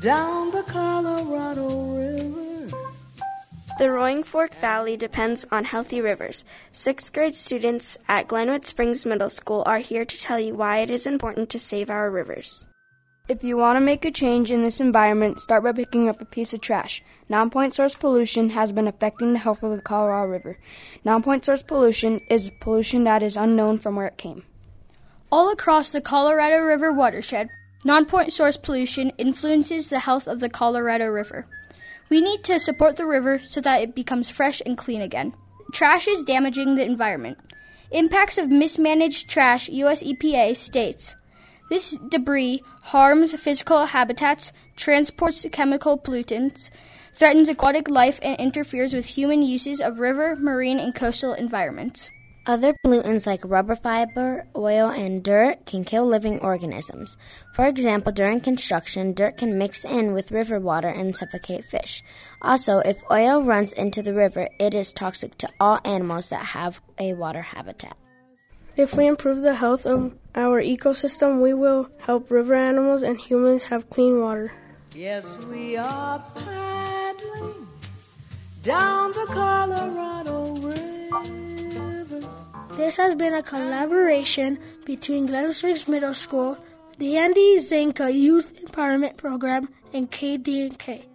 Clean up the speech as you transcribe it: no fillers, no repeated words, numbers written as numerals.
down the Colorado River. The Roaring Fork Valley depends on healthy rivers. 6th grade students at Glenwood Springs Middle School are here to tell you why it is important to save our rivers. If you want to make a change in this environment, start by picking up a piece of trash. Non-point source pollution has been affecting the health of the Colorado River. Non-point source pollution is pollution that is unknown from where it came. All across the Colorado River watershed, non-point source pollution influences the health of the Colorado River. We need to support the river so that it becomes fresh and clean again. Trash is damaging the environment. Impacts of mismanaged trash, U.S. EPA states, this debris harms physical habitats, transports chemical pollutants, threatens aquatic life, and interferes with human uses of river, marine, and coastal environments. Other pollutants like rubber fiber, oil, and dirt can kill living organisms. For example, during construction, dirt can mix in with river water and suffocate fish. Also, if oil runs into the river, it is toxic to all animals that have a water habitat. If we improve the health of our ecosystem, we will help river animals and humans have clean water. Yes, we are paddling down the Colorado River. This has been a collaboration between Glenwood Springs Middle School, the Andy Zanka Youth Empowerment Program, and KD&K.